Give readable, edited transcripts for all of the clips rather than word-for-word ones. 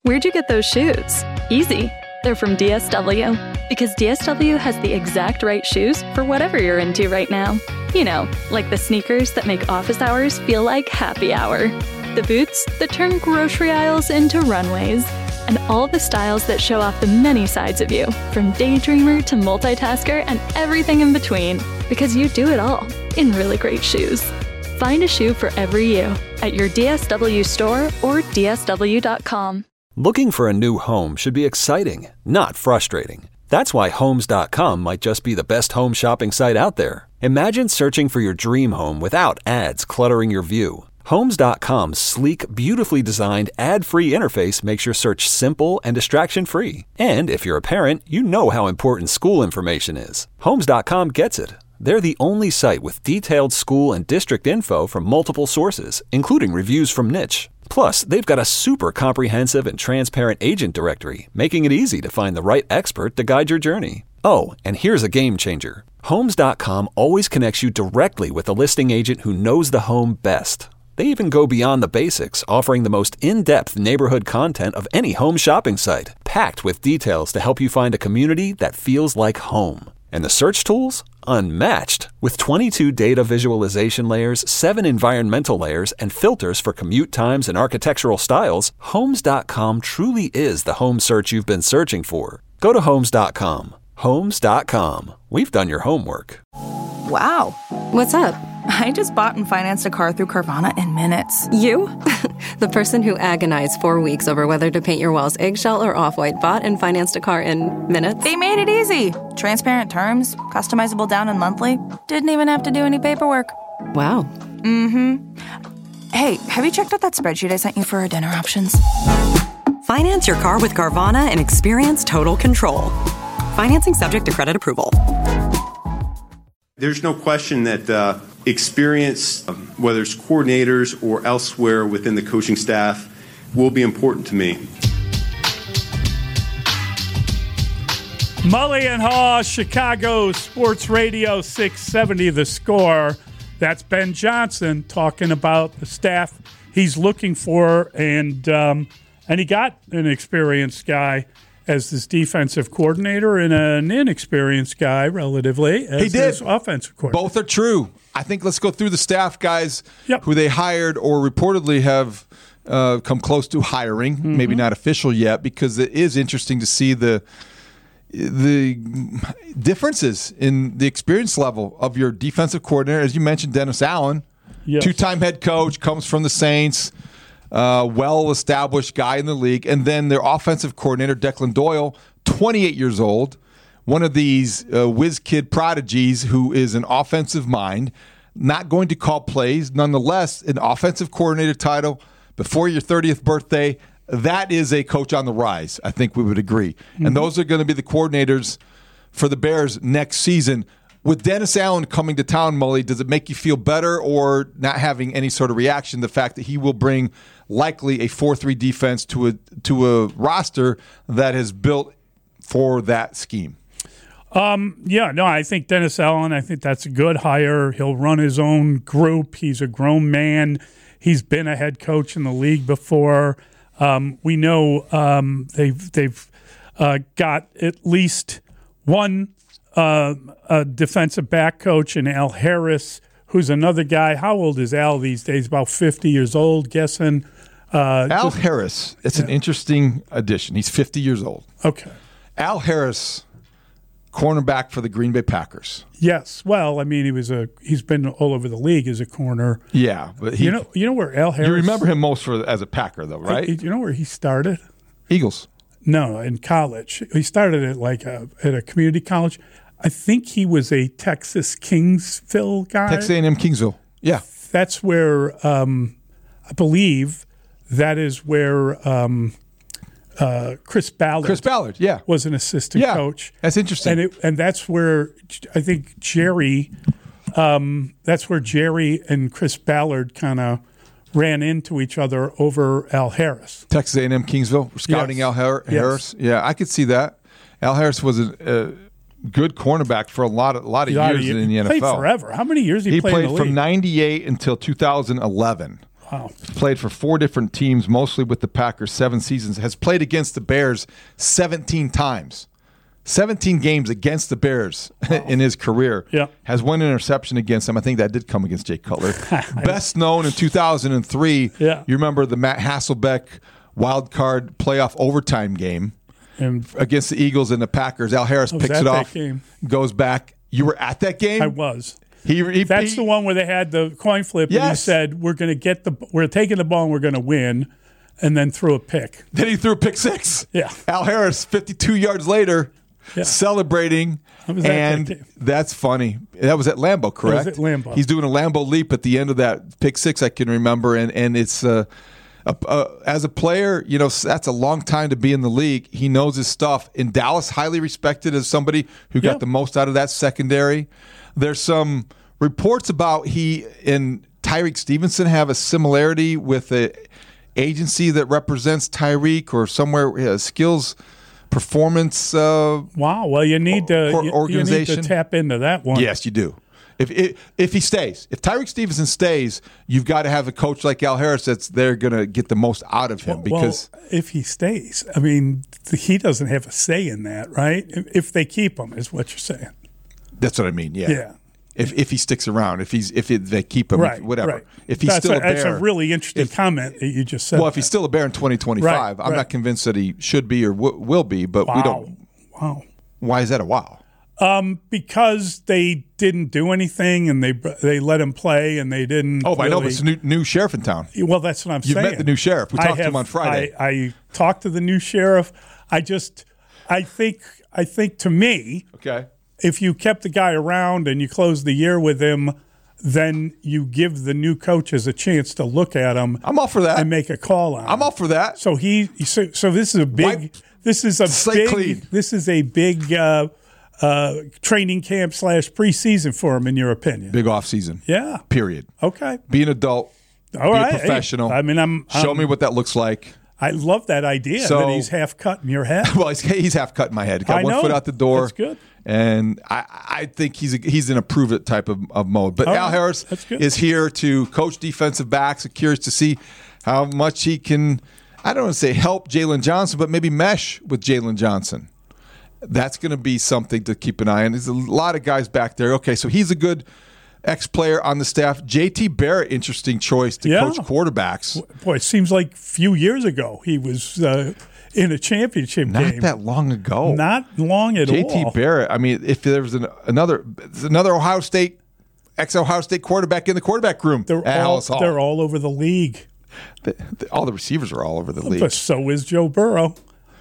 Where'd you get those shoes? Easy. They're from DSW. Because DSW has the exact right shoes for whatever you're into right now. You know, like the sneakers that make office hours feel like happy hour. The boots that turn grocery aisles into runways. And all the styles that show off the many sides of you, from daydreamer to multitasker and everything in between. Because you do it all in really great shoes. Find a shoe for every you at your DSW store or DSW.com. Looking for a new home should be exciting, not frustrating. That's why Homes.com might just be the best home shopping site out there. Imagine searching for your dream home without ads cluttering your view. Homes.com's sleek, beautifully designed, ad-free interface makes your search simple and distraction-free. And if you're a parent, you know how important school information is. Homes.com gets it. They're the only site with detailed school and district info from multiple sources, including reviews from Niche. Plus, they've got a super comprehensive and transparent agent directory, making it easy to find the right expert to guide your journey. Oh, and here's a game changer. Homes.com always connects you directly with the listing agent who knows the home best. They even go beyond the basics, offering the most in-depth neighborhood content of any home shopping site, packed with details to help you find a community that feels like home. And the search tools? Unmatched. With 22 data visualization layers, 7 environmental layers, and filters for commute times and architectural styles, Homes.com truly is the home search you've been searching for. Go to Homes.com. Homes.com. We've done your homework. Wow. What's up? I just bought and financed a car through Carvana in minutes. You? The person who agonized 4 weeks over whether to paint your walls eggshell or off-white bought and financed a car in minutes? They made it easy. Transparent terms, customizable down and monthly. Didn't even have to do any paperwork. Wow. Mm-hmm. Hey, have you checked out that spreadsheet I sent you for our dinner options? Finance your car with Carvana and experience total control. Financing subject to credit approval. There's no question that experience, whether it's coordinators or elsewhere within the coaching staff, will be important to me. Mully and Haw, Chicago Sports Radio 670 The Score. That's Ben Johnson talking about the staff he's looking for, and he got an experienced guy as his defensive coordinator and an inexperienced guy, relatively, as his offensive coordinator. Both are true. I think let's go through the staff guys who they hired or reportedly have come close to hiring, maybe not official yet, because it is interesting to see the differences in the experience level of your defensive coordinator. As you mentioned, Dennis Allen, two-time head coach, comes from the Saints, well-established guy in the league. And then their offensive coordinator, Declan Doyle, 28 years old, one of these whiz kid prodigies who is an offensive mind, not going to call plays. Nonetheless, an offensive coordinator title before your 30th birthday, that is a coach on the rise. I think we would agree. Mm-hmm. And those are going to be the coordinators for the Bears next season. With Dennis Allen coming to town, Mully, does it make you feel better or not having any sort of reaction, the fact that he will bring likely a 4-3 defense to a roster that is built for that scheme? I think Dennis Allen, I think that's a good hire. He'll run his own group. He's a grown man. He's been a head coach in the league before. We know they've got at least one a defensive back coach in Al Harris, who's another guy. How old is Al these days? About 50 years old, guessing. Al Harris, it's an interesting addition. He's 50 years old. Okay. Al Harris, cornerback for the Green Bay Packers. Yes. Well, I mean, he's been all over the league as a corner. Yeah, but you know where Al Harris. You remember him most as a Packer, though, right? You know where he started? Eagles. No, in college. He started at a community college. I think he was a Texas Kingsville guy. Texas A&M Kingsville. Yeah. That's where I believe that is where Chris Ballard. Yeah, was an assistant coach. That's interesting. And that's where I think Jerry. That's where Jerry and Chris Ballard kind of ran into each other over Al Harris. Texas A&M Kingsville scouting Al Harris. Yeah, I could see that. Al Harris was a good cornerback for a lot of years in the NFL. He played forever. How many years did he play in the league? He played from 98 until 2011. Wow. Played for 4 different teams, mostly with the Packers, 7 seasons. Has played against the Bears 17 times. 17 games against the Bears in his career. Yeah. Has 1 interception against them. I think that did come against Jay Cutler. Best known in 2003. Yeah. You remember the Matt Hasselbeck wild card playoff overtime game And against the Eagles and the Packers. Al Harris I was picks at it that off, game. goes back. You were at that game? I was. That's the one where they had the coin flip and he said, we're taking the ball and we're going to win, and then threw a pick. Then he threw a pick 6. Yeah. Al Harris, 52 yards later, celebrating. And that's funny. That was at Lambeau, correct? It was at Lambeau. He's doing a Lambeau leap at the end of that pick 6, I can remember. And it's, as a player, that's a long time to be in the league. He knows his stuff. In Dallas, highly respected as somebody who got the most out of that secondary. There's some reports about he and Tyreek Stevenson have a similarity with an agency that represents Tyreek or somewhere skills performance. Wow. Well, you need to organization. You need to tap into that one. Yes, you do. If he stays, if Tyreek Stevenson stays, you've got to have a coach like Al Harris they're going to get the most out of him. Because if he stays, I mean, he doesn't have a say in that, right? If they keep him, is what you're saying. That's what I mean. Yeah. Yeah. If he sticks around, if they keep him, right, whatever. Right. If he's still a Bear, that's a really interesting comment that you just said. Well, if he's still a Bear in 2025, I'm not convinced that he should be or will be. But we don't. Wow. Why is that a wow? Because they didn't do anything and they let him play and they didn't. Oh, I know, but it's a new sheriff in town. Well, that's what I'm saying. You met the new sheriff. We talked to him on Friday. I talked to the new sheriff. I think to me, okay, if you kept the guy around and you closed the year with him, then you give the new coaches a chance to look at him. I'm all for that and make a call on. I'm all for that. So so this is a big. This is a big training camp / preseason for him, in your opinion. Big off season. Yeah. Period. Okay. Be an adult. All right. Be a professional. Hey, I mean, show me what that looks like. I love that idea that he's half cut in your head. Well, he's half cut in my head. Got one foot out the door. That's good. And I think he's in a prove it type of mode. But Al Harris is here to coach defensive backs. I'm curious to see how much he can, I don't want to say help Jalen Johnson, but maybe mesh with Jalen Johnson. That's going to be something to keep an eye on. There's a lot of guys back there. Okay, so he's a good ex-player on the staff. J.T. Barrett, interesting choice to coach quarterbacks. Boy, it seems like a few years ago he was in a championship game. Not that long ago. Not long at all. J.T. Barrett, I mean, if there was another Ohio State, ex-Ohio State quarterback in the quarterback room at Halas Hall. They're all over the league. All the receivers are all over the league. But so is Joe Burrow.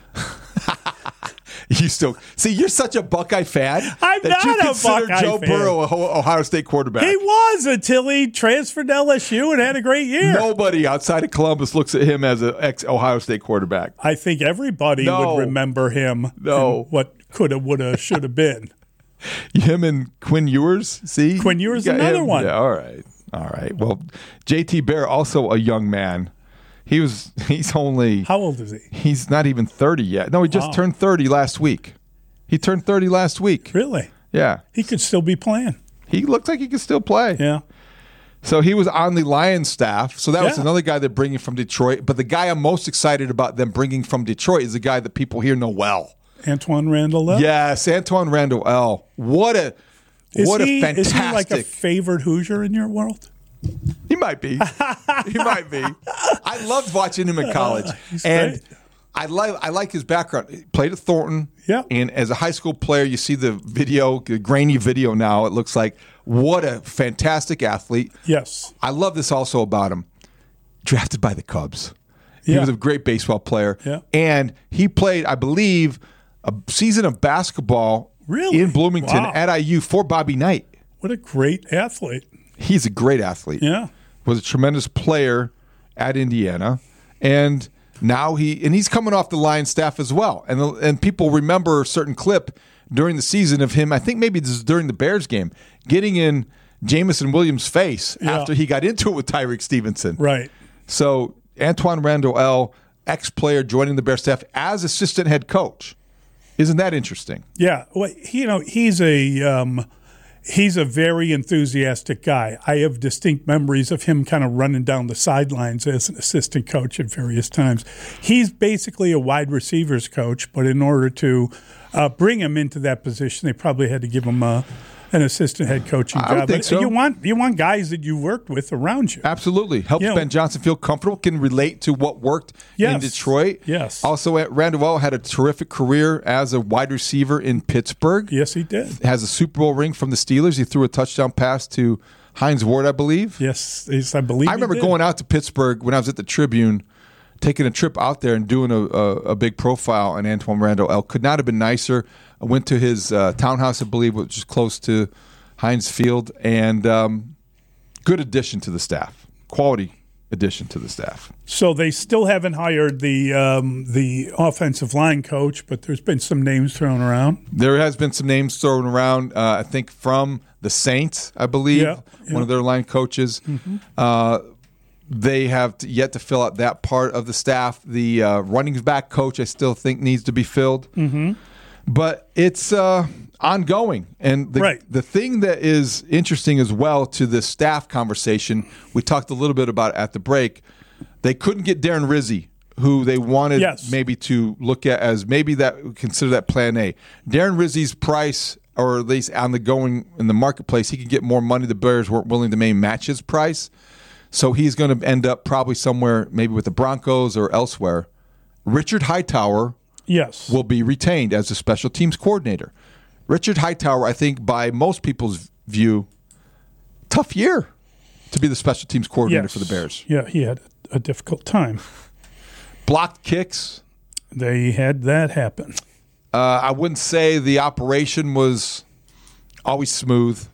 You still see? You're such a Buckeye fan. I'm that not you a consider Buckeye Joe fan. Burrow a Ohio State quarterback. He was until he transferred to LSU and had a great year. Nobody outside of Columbus looks at him as an ex-Ohio State quarterback. I think everybody would remember him. And what coulda, woulda, shoulda been. Him and Quinn Ewers. See, Quinn Ewers, another one. Yeah, all right. Well, J.T. Barrett, also a young man. He's only... How old is he? He's not even 30 yet. No, he just turned 30 last week. He turned 30 last week. Really? Yeah. He could still be playing. He looks like he could still play. Yeah. So he was on the Lions staff. So that was another guy they're bringing from Detroit. But the guy I'm most excited about them bringing from Detroit is the guy that people here know well. Antoine Randall L. Yes, Antoine Randall L. What a fantastic... Is he like a favored Hoosier in your world? He might be. I loved watching him in college. And great. I like his background. He played at Thornton. Yeah. And as a high school player, you see the grainy video now. It looks like what a fantastic athlete. Yes. I love this also about him. Drafted by the Cubs. He was a great baseball player. Yeah. And he played, I believe, a season of basketball in Bloomington at IU for Bobby Knight. What a great athlete. He's a great athlete. Yeah. Was a tremendous player at Indiana. And now he's coming off the Lions staff as well. And people remember a certain clip during the season of him, I think maybe this is during the Bears game, getting in Jamison Williams' face after he got into it with Tyreek Stevenson. Right. So Antoine Randall L., ex-player joining the Bears staff as assistant head coach. Isn't that interesting? Yeah. Well, he's a He's a very enthusiastic guy. I have distinct memories of him kind of running down the sidelines as an assistant coach at various times. He's basically a wide receivers coach, but in order to bring him into that position, they probably had to give him an assistant head coaching job. I would think so. You want guys that you worked with around you. Absolutely. Helps Ben Johnson feel comfortable, can relate to what worked in Detroit. Yes. Also, Randall had a terrific career as a wide receiver in Pittsburgh. Yes, he did. Has a Super Bowl ring from the Steelers. He threw a touchdown pass to Hines Ward, I believe. Yes, I believe I remember going out to Pittsburgh when I was at the Tribune, taking a trip out there and doing a big profile on Antwaan Randall El. Could not have been nicer. I went to his townhouse, I believe, which is close to Heinz Field, and good addition to the staff. Quality addition to the staff. So they still haven't hired the offensive line coach, but there's been some names thrown around. There has been some names thrown around, I think, from the Saints, I believe, one of their line coaches. Mm-hmm. They have yet to fill out that part of the staff. The running back coach, I still think, needs to be filled. Mm-hmm. But it's ongoing. And the thing that is interesting as well to this staff conversation, we talked a little bit about it at the break, they couldn't get Darren Rizzi, who they wanted maybe to look at as maybe consider that plan A. Darren Rizzi's price, or at least on the going in the marketplace, he could get more money. The Bears weren't willing to maybe match his price. So he's going to end up probably somewhere maybe with the Broncos or elsewhere. Richard Hightower will be retained as a special teams coordinator. Richard Hightower, I think by most people's view, tough year to be the special teams coordinator for the Bears. Yeah, he had a difficult time. Blocked kicks. They had that happen. I wouldn't say the operation was always smooth.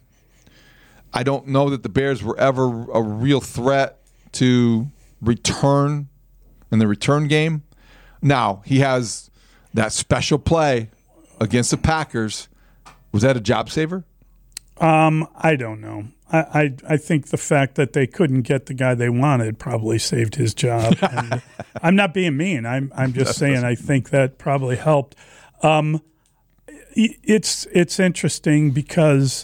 I don't know that the Bears were ever a real threat to return in the return game. Now, he has that special play against the Packers. Was that a job saver? I don't know. I think the fact that they couldn't get the guy they wanted probably saved his job. And I'm not being mean. I'm just saying I think that probably helped. It's interesting because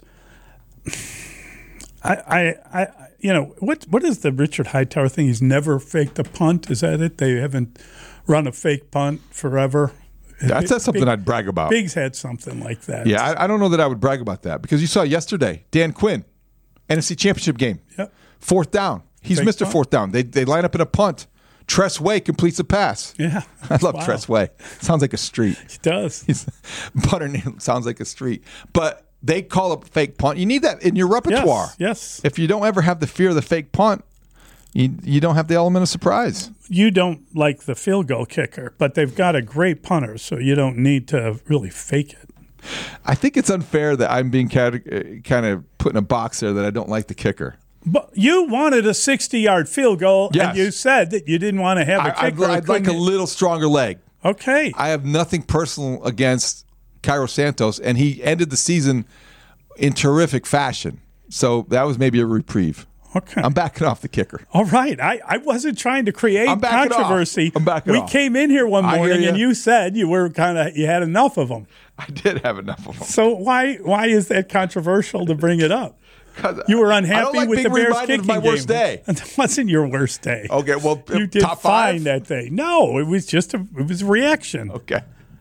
what is the Richard Hightower thing? He's never faked a punt. Is that it? They haven't run a fake punt forever. That's something I'd brag about. Biggs had something like that. Yeah, I don't know that I would brag about that because you saw yesterday, Dan Quinn, NFC Championship game, fourth down. He's fake Mr. Punt. Fourth down. They line up in a punt. Tress Way completes a pass. Yeah. I love Tress Way. Sounds like a street. He does. Buttername sounds like a street. But they call a fake punt. You need that in your repertoire. Yes. If you don't ever have the fear of the fake punt, you don't have the element of surprise. You don't like the field goal kicker, but they've got a great punter, so you don't need to really fake it. I think it's unfair that I'm being kind of put in a box there that I don't like the kicker. But you wanted a 60-yard field goal, and you said that you didn't want to have a kicker. I'd like a little stronger leg. Okay. I have nothing personal against Cairo Santos, and he ended the season in terrific fashion. So that was maybe a reprieve. Okay. I'm backing off the kicker. All right. I wasn't trying to create controversy. I'm backing off. We came in here one morning, and you said you had enough of them. I did have enough of them. So why is that controversial to bring it up? You were unhappy with the Bears kicking game. My worst day. It wasn't your worst day. Okay, well, you did top fine five? that day. No, it was just a reaction. Okay.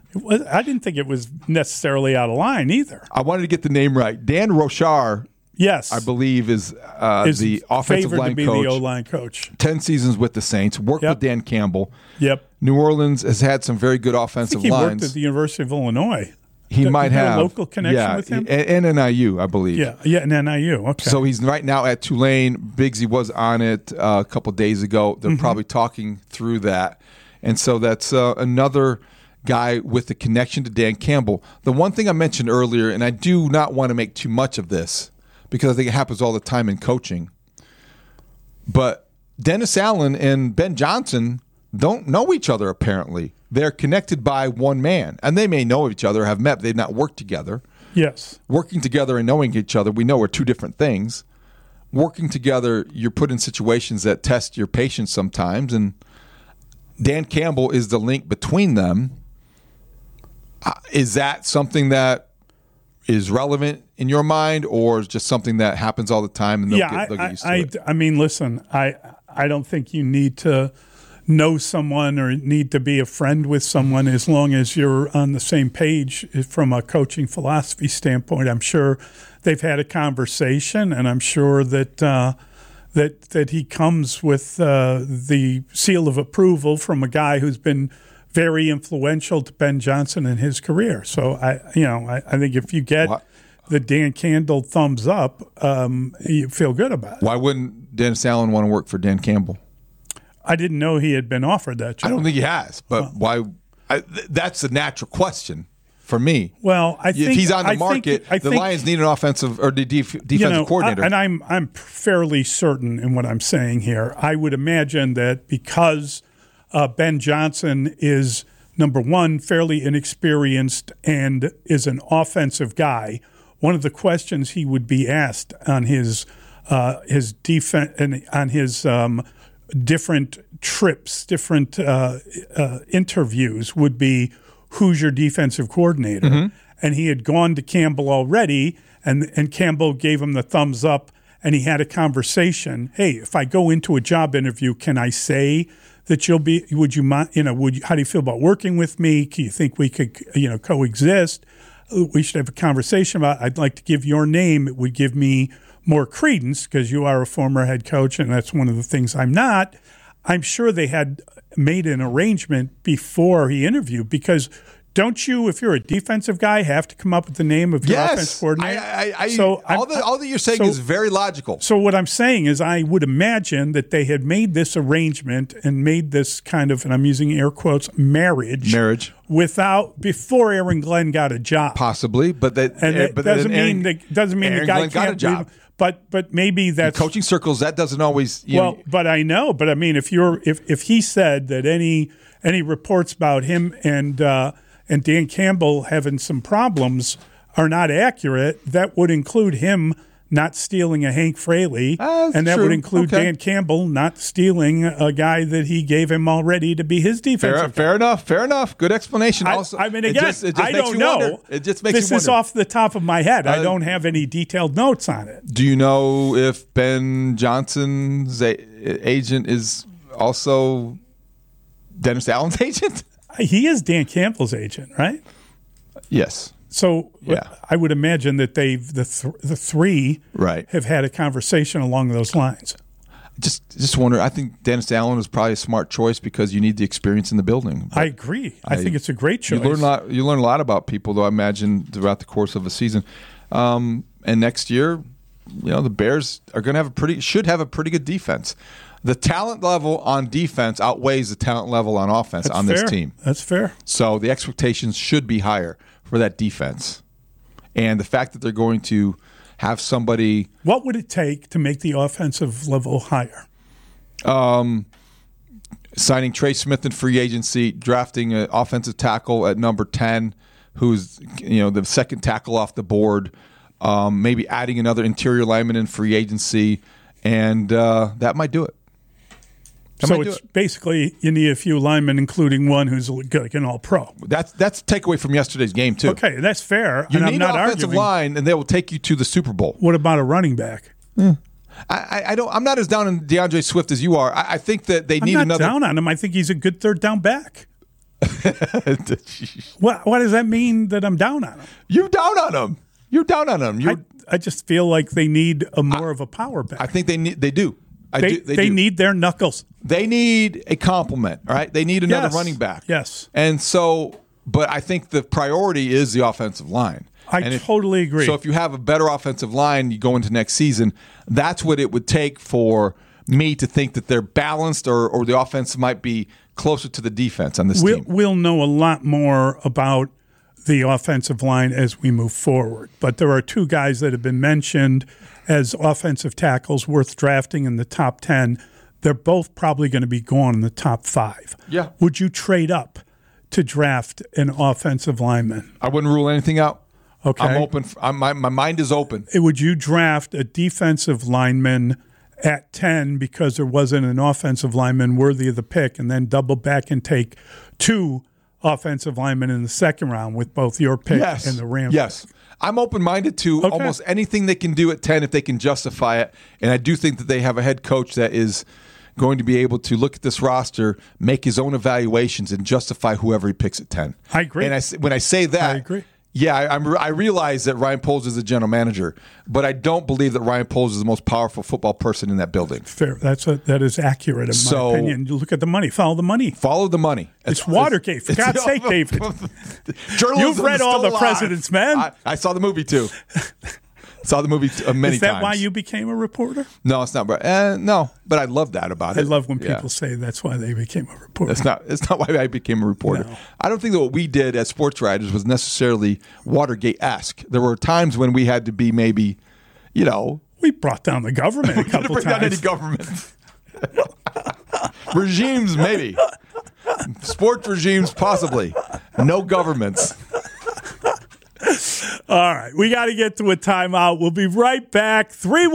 I didn't think it was necessarily out of line either. I wanted to get the name right. Dan Rochar, yes, I believe is the offensive line to be coach. The O-line coach. 10 seasons with the Saints. Worked with Dan Campbell. Yep. New Orleans has had some very good offensive he lines. Worked at the University of Illinois. He might have a local connection with him. And NIU, I believe. Yeah, and NIU. Okay. So he's right now at Tulane. Biggsy was on it a couple days ago. They're probably talking through that, and so that's another guy with a connection to Dan Campbell. The one thing I mentioned earlier, and I do not want to make too much of this because I think it happens all the time in coaching, but Dennis Allen and Ben Johnson don't know each other apparently. They're connected by one man, and they may know each other, have met, but they've not worked together. Yes. Working together and knowing each other, we know are two different things. Working together, you're put in situations that test your patience sometimes, and Dan Campbell is the link between them. Is that something that is relevant in your mind, or is just something that happens all the time and they'll get used to it? I mean, listen, I don't think you need to know someone or need to be a friend with someone as long as you're on the same page from a coaching philosophy standpoint. I'm sure they've had a conversation, and I'm sure that that he comes with the seal of approval from a guy who's been very influential to Ben Johnson in his career. So I think if you get the Dan Campbell thumbs up, you feel good about it. Why wouldn't Dennis Allen want to work for Dan Campbell? I didn't know he had been offered that job. I don't think he has, but why? That's a natural question for me. Well, I think if he's on the market, the Lions need an offensive or defensive coordinator. And I'm fairly certain in what I'm saying here. I would imagine that because Ben Johnson is, number one, fairly inexperienced and is an offensive guy, one of the questions he would be asked on his defense and on his different trips, different interviews would be, who's your defensive coordinator? Mm-hmm. And he had gone to Campbell already, and Campbell gave him the thumbs up, and he had a conversation. Hey, if I go into a job interview, can I say that you'll be, would you mind, how do you feel about working with me? Do you think we could, coexist? We should have a conversation about, I'd like to give your name. It would give me more credence because you are a former head coach, and that's one of the things I'm not. I'm sure they had made an arrangement before he interviewed, because don't you, if you're a defensive guy, have to come up with the name of your offense coordinator? All that you're saying is very logical. So what I'm saying is I would imagine that they had made this arrangement and made this kind of, and I'm using air quotes, marriage before Aaron Glenn got a job. Possibly, but doesn't mean the guy can't got a job. But maybe that's in coaching circles. That doesn't always. But I know. But I mean, if he said that any reports about him and Dan Campbell having some problems are not accurate, that would include him not stealing a Hank Fraley, and that would include Dan Campbell not stealing a guy that he gave him already to be his defensive. Fair enough. Good explanation. Also, I mean, again, I don't know. It just makes you wonder. This is off the top of my head. I don't have any detailed notes on it. Do you know if Ben Johnson's agent is also Dennis Allen's agent? He is Dan Campbell's agent, right? Yes. So I would imagine that the three have had a conversation along those lines. Just wonder. I think Dennis Allen is probably a smart choice because you need the experience in the building. I agree. I think it's a great choice. You learn a lot about people, though, I imagine, throughout the course of a season. And next year, the Bears are going to should have a pretty good defense. The talent level on defense outweighs the talent level on offense on this team. That's fair. So the expectations should be higher for that defense. And the fact that they're going to have somebody... What would it take to make the offensive level higher? Signing Trey Smith in free agency, drafting an offensive tackle at number 10, who's the second tackle off the board, maybe adding another interior lineman in free agency, and that might do it. So it's basically you need a few linemen, including one who's like an all-pro. That's a takeaway from yesterday's game, too. Okay, that's fair. You need an offensive line, and they will take you to the Super Bowl. What about a running back? I'm not as down on DeAndre Swift as you are. I think that they need another. I'm not down on him. I think he's a good third down back. What does that mean that I'm down on him? You're down on him. I just feel like they need more of a power back. I think they do. They need their knuckles. They need a complement, all right? They need another running back. Yes. And so, but I think the priority is the offensive line. I totally agree. So if you have a better offensive line, you go into next season, that's what it would take for me to think that they're balanced or the offense might be closer to the defense on this team. We'll know a lot more about the offensive line as we move forward. But there are two guys that have been mentioned as offensive tackles worth drafting in the top 10. They're both probably going to be gone in the top 5. Yeah. Would you trade up to draft an offensive lineman? I wouldn't rule anything out. Okay. I'm open. My mind is open. Would you draft a defensive lineman at 10 because there wasn't an offensive lineman worthy of the pick, and then double back and take 2 offensive linemen in the second round with both your pick and the Rams. Yes. I'm open-minded to almost anything they can do at 10 if they can justify it. And I do think that they have a head coach that is going to be able to look at this roster, make his own evaluations, and justify whoever he picks at 10. I agree. And when I say that, I agree. Yeah, I realize that Ryan Poles is a general manager, but I don't believe that Ryan Poles is the most powerful football person in that building. Fair. That is accurate in my opinion. You look at the money. Follow the money. Follow the money. It's Watergate, for God's sake, David. You've read all the President's Men. I saw the movie, too. Saw the movie many times. Is that why you became a reporter? No, it's not. No, but I love that about it. I love when people say that's why they became a reporter. It's not why I became a reporter. No. I don't think that what we did as sports writers was necessarily Watergate-esque. There were times when we had to be maybe, we brought down the government a couple times. We didn't bring down any government. Regimes, maybe. Sports regimes, possibly. No governments. All right, we got to get to a timeout. We'll be right back.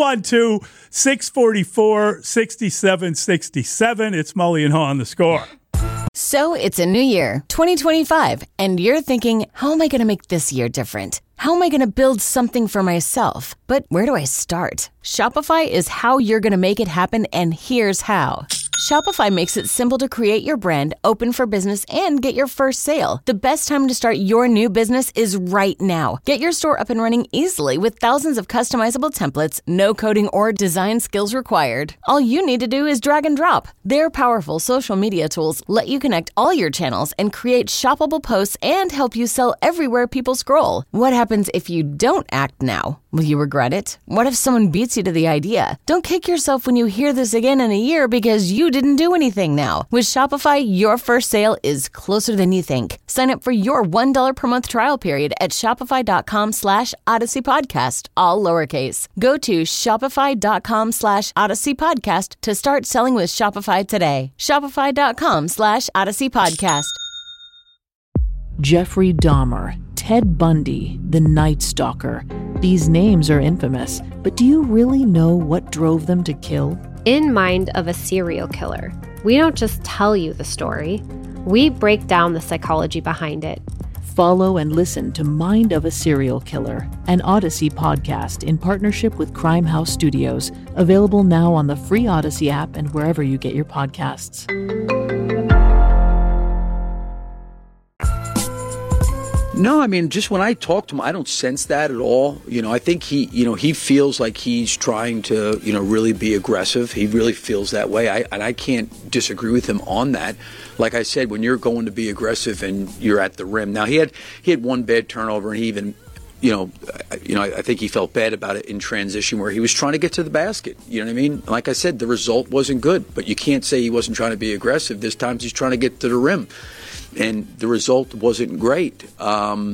312-644-6767. It's Mully and Haw on The Score. So it's a new year, 2025, and you're thinking, how am I going to make this year different? How am I going to build something for myself? But where do I start? Shopify is how you're going to make it happen, and here's how. Shopify makes it simple to create your brand, open for business, and get your first sale. The best time to start your new business is right now. Get your store up and running easily with thousands of customizable templates, no coding or design skills required. All you need to do is drag and drop. Their powerful social media tools let you connect all your channels and create shoppable posts and help you sell everywhere people scroll. What happens if you don't act now? Will you regret it? What if someone beats you to the idea? Don't kick yourself when you hear this again in a year because you didn't do anything now. With Shopify, your first sale is closer than you think. Sign up for your $1 per month trial period at shopify.com/Odyssey Podcast, all lowercase. Go to shopify.com/Odyssey Podcast to start selling with Shopify today. Shopify.com/Odyssey Podcast. Jeffrey Dahmer, Ted Bundy, the Night Stalker. These names are infamous, but do you really know what drove them to kill? In Mind of a Serial Killer, we don't just tell you the story, we break down the psychology behind it. Follow and listen to Mind of a Serial Killer, an Odyssey podcast in partnership with Crime House Studios, available now on the free Odyssey app and wherever you get your podcasts. No, I mean, just when I talk to him, I don't sense that at all. I think he feels like he's trying to, really be aggressive. He really feels that way. I can't disagree with him on that. Like I said, when you're going to be aggressive and you're at the rim. Now, he had one bad turnover, and he even, I think he felt bad about it in transition where he was trying to get to the basket. You know what I mean? Like I said, the result wasn't good, but you can't say he wasn't trying to be aggressive. There's times he's trying to get to the rim. And the result wasn't great. I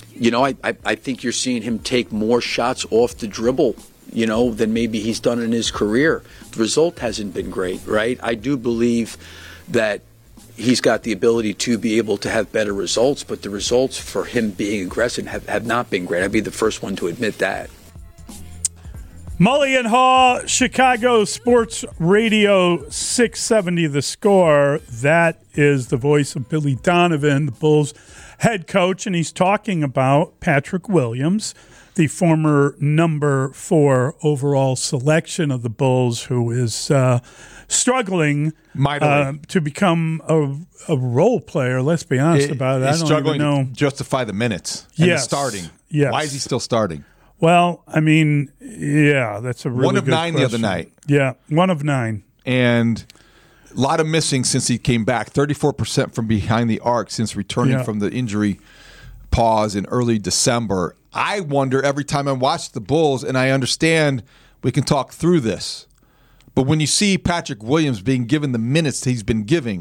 think you're seeing him take more shots off the dribble, than maybe he's done in his career. The result hasn't been great, right? I do believe that he's got the ability to be able to have better results, but the results for him being aggressive have not been great. I'd be the first one to admit that. Mully and Haw, Chicago Sports Radio 670 The Score. That is the voice of Billy Donovan, the Bulls head coach, and he's talking about Patrick Williams, the former number 4 overall selection of the Bulls, who is struggling to become a role player. Let's be honest about it. He's struggling to justify the minutes and the starting. Yes. Why is he still starting? Well, I mean, yeah, that's a really good 1 of 9 question. the other night. Yeah, 1 of 9. And a lot of missing since he came back. 34% from behind the arc since returning from the injury pause in early December. I wonder every time I watch the Bulls, and I understand we can talk through this, but when you see Patrick Williams being given the minutes he's been given,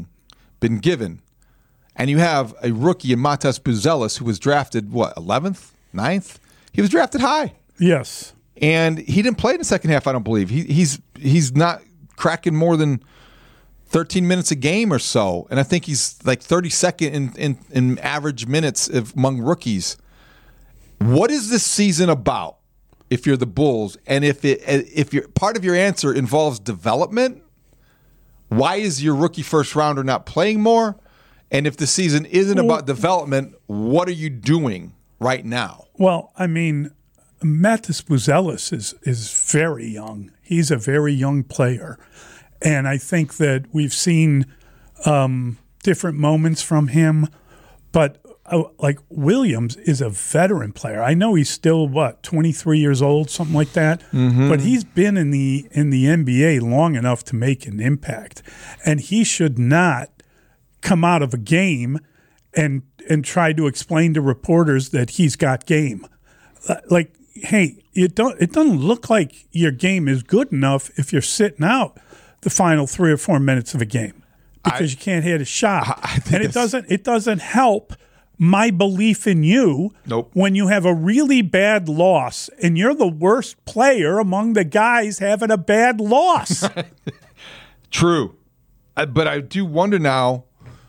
and you have a rookie in Matas Buzelis who was drafted, 11th, 9th? He was drafted high. Yes. And he didn't play in the second half, I don't believe. He's not cracking more than 13 minutes a game or so. And I think he's like 32nd in average minutes among rookies. What is this season about if you're the Bulls? And if part of your answer involves development, why is your rookie first rounder not playing more? And if the season isn't about development, what are you doing right now? Well, I mean, Matas Buzelis is very young. He's a very young player. And I think that we've seen different moments from him. But like Williams is a veteran player. I know he's still, 23 years old, something like that. Mm-hmm. But he's been in the NBA long enough to make an impact. And he should not come out of a game and try to explain to reporters that he's got game. Like, hey, it doesn't look like your game is good enough if you're sitting out the final 3 or 4 minutes of a game because you can't hit a shot. And it doesn't help my belief in you when you have a really bad loss and you're the worst player among the guys having a bad loss. True. But I do wonder now,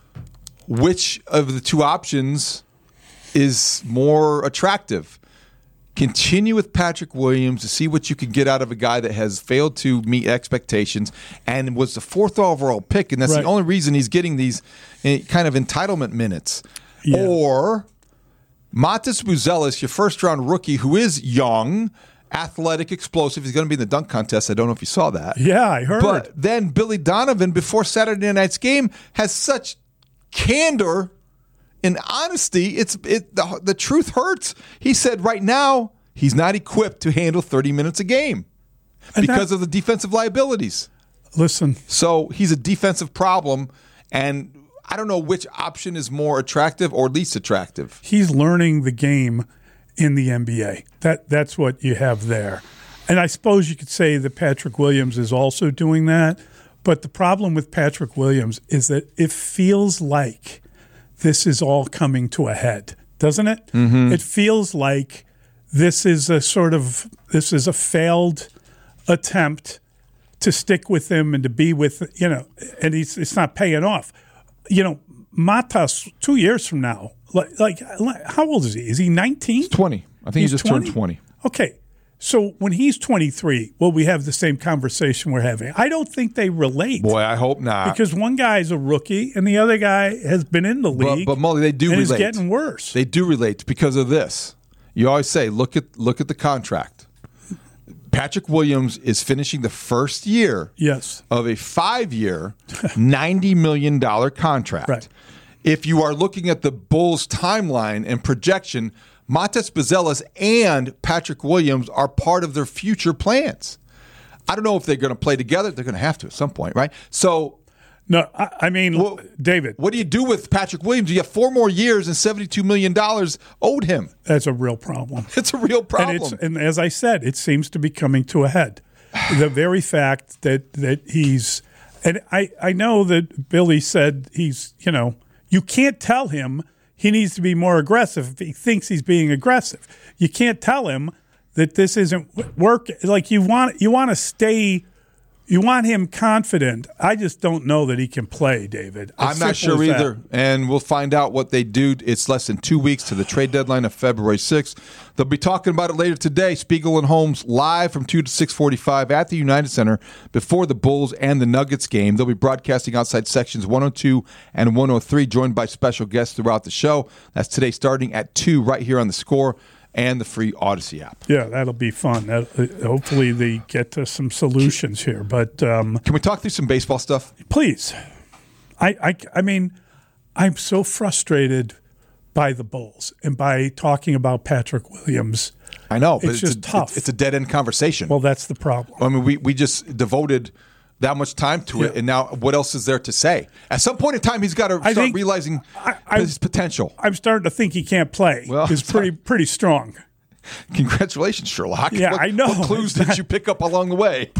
which of the two options is more attractive? Continue with Patrick Williams to see what you can get out of a guy that has failed to meet expectations and was the 4th overall pick, and that's the only reason he's getting these kind of entitlement minutes. Yeah. Or Matas Buzelis, your first-round rookie, who is young, athletic, explosive. He's going to be in the dunk contest. I don't know if you saw that. Yeah, I heard. But then Billy Donovan, before Saturday night's game, has such candor and honesty. The truth hurts. He said right now he's not equipped to handle 30 minutes a game because of the defensive liabilities. Listen. So he's a defensive problem, and I don't know which option is more attractive or least attractive. He's learning the game in the NBA. That's what you have there. And I suppose you could say that Patrick Williams is also doing that. But the problem with Patrick Williams is that it feels like this is all coming to a head, doesn't it? Mm-hmm. It feels like this is a failed attempt to stick with him and to be with, and it's not paying off. Matas, 2 years from now, like how old is he? Is he 19? He's 20. I think he just turned 20. Okay. So when he's 23, will we have the same conversation we're having? I don't think they relate. Boy, I hope not. Because one guy's a rookie and the other guy has been in the league. But Mully, they do relate. And it's getting worse. They do relate because of this. You always say, look at the contract. Patrick Williams is finishing the first year of a 5-year, $90 million contract. Right. If you are looking at the Bulls' timeline and projection, Matas Buzelis and Patrick Williams are part of their future plans. I don't know if they're going to play together. They're going to have to at some point, right? So, no, I mean, David. What do you do with Patrick Williams? You have 4 more years and $72 million owed him. That's a real problem. It's a real problem. And as I said, it seems to be coming to a head. The very fact that he's – and I know that Billy said he's, you can't tell him he needs to be more aggressive if he thinks he's being aggressive. You can't tell him that this isn't work. Like you want to stay, you want him confident. I just don't know that he can play, David. I'm not sure either. And we'll find out what they do. It's less than 2 weeks to the trade deadline of February 6th. They'll be talking about it later today. Spiegel and Holmes live from 2 to 6:45 at the United Center before the Bulls and the Nuggets game. They'll be broadcasting outside sections 102 and 103, joined by special guests throughout the show. That's today starting at 2 right here on The Score and the free Odyssey app. Yeah, that'll be fun. Hopefully they get to some solutions here. But can we talk through some baseball stuff? Please. I mean, I'm so frustrated by the Bulls and by talking about Patrick Williams. I know, but it's just tough. It's a dead-end conversation. Well, that's the problem. I mean, we just devoted that much time to it, and now what else is there to say? At some point in time, he's got to start realizing his potential. I'm starting to think he can't play. Well, it's pretty strong. Congratulations, Sherlock. Yeah, I know. What clues did you pick up along the way?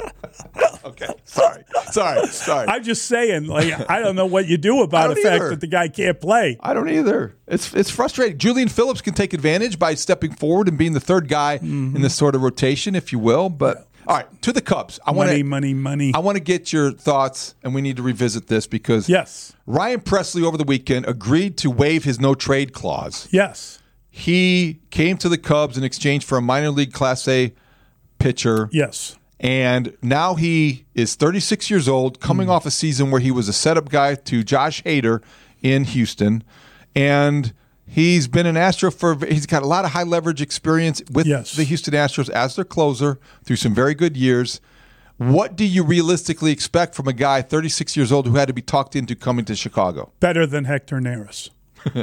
Okay, sorry. I'm just saying, I don't know what you do about the fact that the guy can't play. I don't either. It's frustrating. Julian Phillips can take advantage by stepping forward and being the third guy in this sort of rotation, if you will. But all right, to the Cubs. Money. I want to get your thoughts, and we need to revisit this because Ryan Presley over the weekend agreed to waive his no-trade clause. Yes. He came to the Cubs in exchange for a minor league Class A pitcher. Yes. And now he is 36 years old, coming off a season where he was a setup guy to Josh Hader in Houston, and he's been an Astro he's got a lot of high leverage experience with the Houston Astros as their closer through some very good years. What do you realistically expect from a guy 36 years old who had to be talked into coming to Chicago? Better than Hector Neris.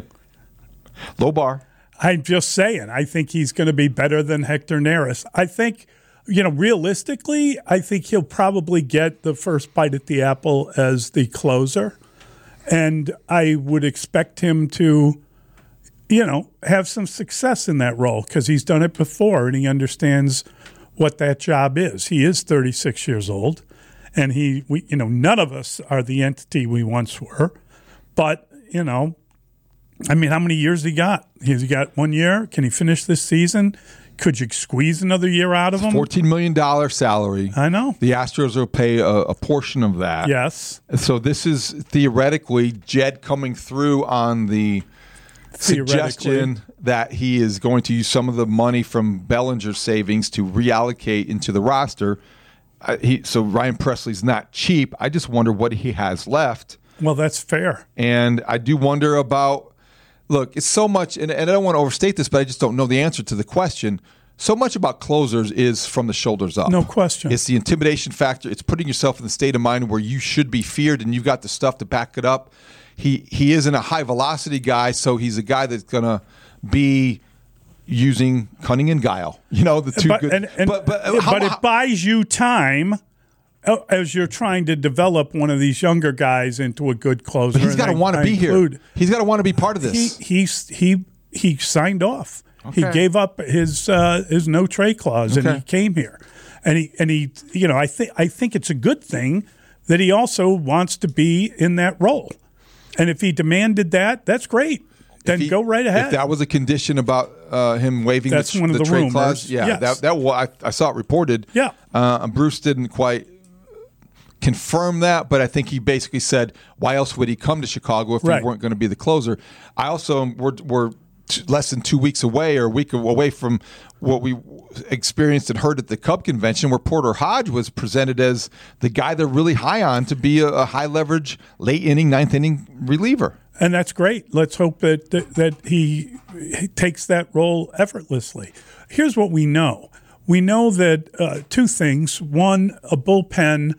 Low bar. I'm just saying, I think he's going to be better than Hector Neris. I think, realistically, I think he'll probably get the first bite at the apple as the closer. And I would expect him to, have some success in that role because he's done it before and he understands what that job is. He is 36 years old, and none of us are the entity we once were. But, how many years he got? Has he got 1 year? Can he finish this season? Could you squeeze another year out of him? $14 million salary. I know. The Astros will pay a portion of that. Yes. So this is theoretically Jed coming through on the suggestion that he is going to use some of the money from Bellinger's savings to reallocate into the roster. So Ryan Presley's not cheap. I just wonder what he has left. Well, that's fair. And I do wonder about, look, it's so much, and I don't want to overstate this, but I just don't know the answer to the question. So much about closers is from the shoulders up. No question. It's the intimidation factor. It's putting yourself in the state of mind where you should be feared and you've got the stuff to back it up. He isn't a high-velocity guy, so he's a guy that's going to be using cunning and guile. The two good. But it buys you time as you're trying to develop one of these younger guys into a good closer. But he's got to want to be here. He's got to want to be part of this. He signed off. Okay. He gave up his no trade clause and he came here. And he I think it's a good thing that he also wants to be in that role. And if he demanded that, that's great. Then go right ahead. If that was a condition about him waiving that's the, one of the trade rumors. clause, yes. I saw it reported. Yeah, Bruce didn't quite confirm that, but I think he basically said, why else would he come to Chicago if he weren't going to be the closer? I also we're less than 2 weeks away or a week away from what we experienced and heard at the Cub convention where Porter Hodge was presented as the guy they're really high on to be a high leverage, late inning, ninth inning reliever. And that's great. Let's hope that he takes that role effortlessly. Here's what we know. We know that two things. One, a bullpen,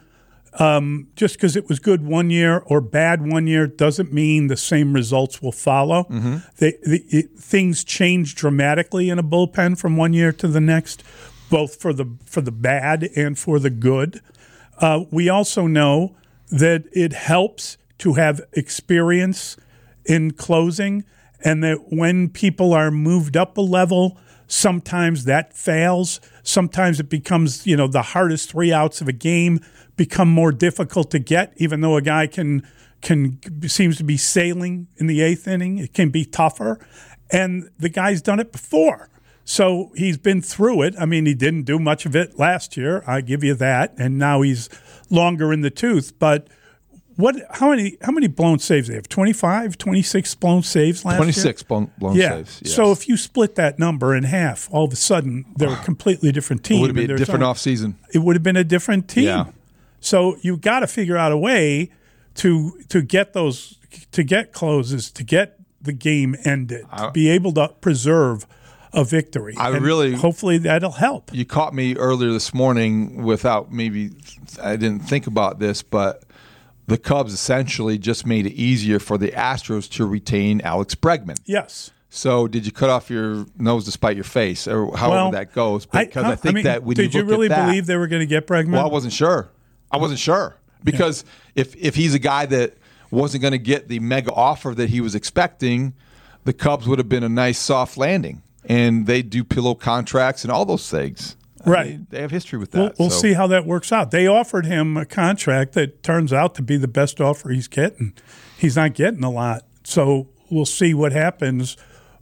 just because it was good 1 year or bad 1 year doesn't mean the same results will follow. Mm-hmm. Things change dramatically in a bullpen from 1 year to the next, both for the bad and for the good. We also know that it helps to have experience in closing, and that when people are moved up a level, sometimes that fails. Sometimes it becomes, the hardest 3 outs of a game become more difficult to get, even though a guy can seems to be sailing in the 8th inning. It can be tougher. And the guy's done it before. So he's been through it. I mean, he didn't do much of it last year. I give you that. And now he's longer in the tooth. But how many blown saves do they have? 25, 26 blown saves last year? 26 blown saves, yes. So if you split that number in half, all of a sudden they're a completely different team. It would have been a different offseason. It would have been a different team. Yeah. So you've got to figure out a way to get closes, to get the game ended, to be able to preserve a victory. Hopefully that'll help. You caught me earlier this morning I didn't think about this, but the Cubs essentially just made it easier for the Astros to retain Alex Bregman. Yes. So did you cut off your nose to spite your face, or however that goes? Because I think that when did you really believe they were going to get Bregman? Well, I wasn't sure because if he's a guy that wasn't going to get the mega offer that he was expecting, the Cubs would have been a nice soft landing, and they do pillow contracts and all those things. Right. They have history with that. We'll see how that works out. They offered him a contract that turns out to be the best offer he's getting. He's not getting a lot. So we'll see what happens.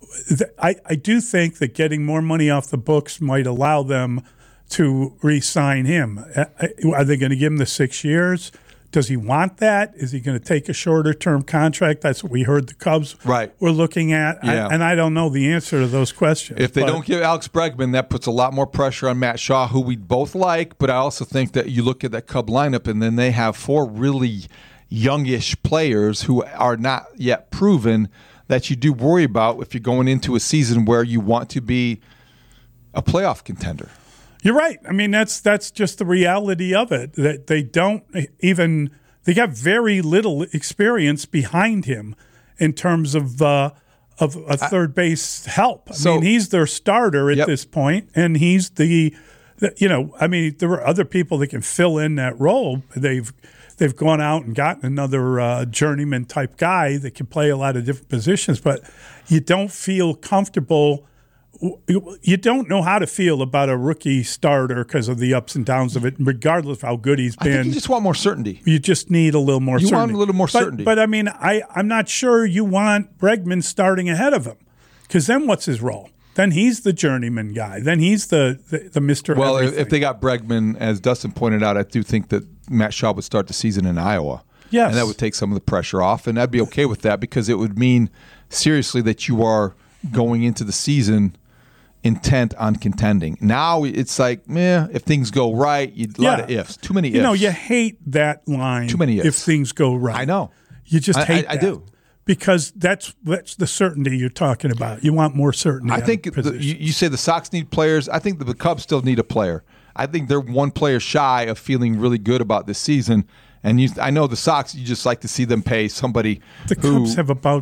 I do think that getting more money off the books might allow them to re-sign him. Are they going to give him the 6 years? Does he want that? Is he going to take a shorter-term contract? That's what we heard the Cubs were looking at. Yeah. I don't know the answer to those questions. If they don't give Alex Bregman, that puts a lot more pressure on Matt Shaw, who we both like. But I also think that you look at that Cub lineup, and then they have 4 really youngish players who are not yet proven that you do worry about if you're going into a season where you want to be a playoff contender. You're right. I mean, that's just the reality of it. That they got very little experience behind him in terms of a third base help. I mean, he's their starter at this point, and he's there are other people that can fill in that role. They've gone out and gotten another journeyman type guy that can play a lot of different positions, but you don't feel comfortable. You don't know how to feel about a rookie starter because of the ups and downs of it, regardless of how good he's been. I think you just want more certainty. You just need a little more certainty. You want a little more certainty. But I mean, I'm not sure you want Bregman starting ahead of him, because then what's his role? Then he's the journeyman guy. Then he's the Mr. Well, everything. if they got Bregman, as Dustin pointed out, I do think that Matt Shaw would start the season in Iowa. Yes. And that would take some of the pressure off, and I'd be okay with that because it would mean seriously that you are going into the season intent on contending. Now it's like, meh, if things go right, a lot of ifs. Too many ifs. You know, you hate that line. Too many ifs. If things go right. I know. You just hate that. I do. Because that's the certainty you're talking about. You want more certainty. I think you say the Sox need players. I think the Cubs still need a player. I think they're one player shy of feeling really good about this season. And I know the Sox, you just like to see them pay somebody. The Cubs have about,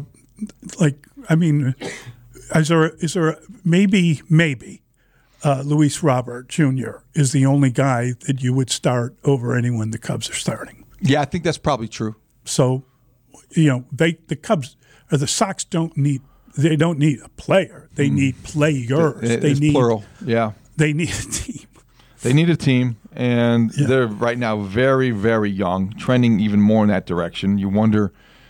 is there maybe Luis Robert Jr. is the only guy that you would start over anyone the Cubs are starting. Yeah, I think that's probably true. So, the Cubs or the Sox don't need a player. They need players. They need plural. Yeah. They need a team. They need a team, and they're right now very, very young, trending even more in that direction. You wonder,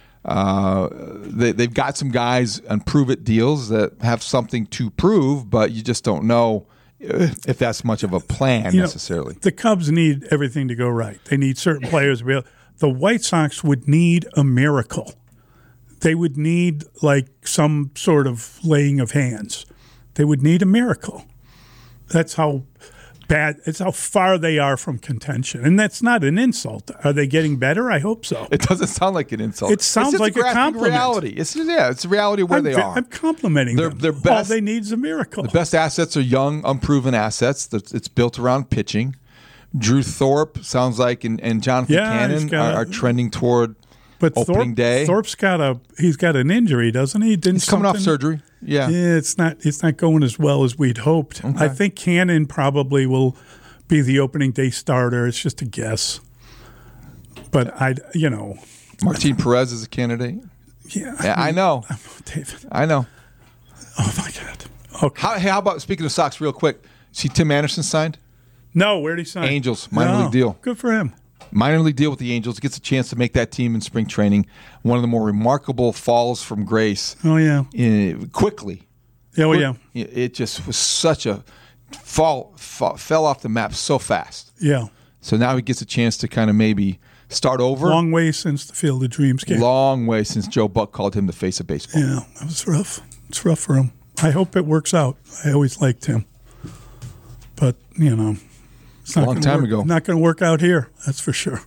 they've got some guys on prove-it deals that have something to prove, but you just don't know if that's much of a plan necessarily. The Cubs need everything to go right. They need certain players to be able. The White Sox would need a miracle. They would need like some sort of laying of hands. They would need a miracle. That's how bad. It's how far they are from contention, and that's not an insult. Are they getting better? I hope so. It doesn't sound like an insult. It sounds like a compliment. Reality. It's a reality where they are. I'm complimenting them. Their best, all they need is a miracle. The best assets are young, unproven assets. It's built around pitching. Drew Thorpe sounds like, and Jonathan Cannon are trending toward opening day. Thorpe's got an injury, doesn't he? He's coming off surgery. Yeah, it's not going as well as we'd hoped. Okay. I think Cannon probably will be the opening day starter. It's just a guess, but Martin Perez is a candidate. Yeah, I know, David. I know. Oh my God. Okay. How about speaking of Sox, real quick? See, Tim Anderson signed. No, where'd he sign? Angels, minor league deal. Good for him. Minor league deal with the Angels. Gets a chance to make that team in spring training. One of the more remarkable falls from grace. Oh, yeah. Quickly. Yeah, It just was such a fell off the map so fast. Yeah. So now he gets a chance to kind of maybe start over. Long way since the Field of Dreams game. Long way since Joe Buck called him the face of baseball. Yeah, that was rough. It's rough for him. I hope it works out. I always liked him. But, it's not a long time ago. Not going to work out here, that's for sure.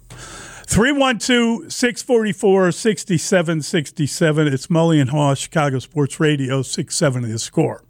312-644-6767. It's Mully and Haw, Chicago Sports Radio, 670 The Score.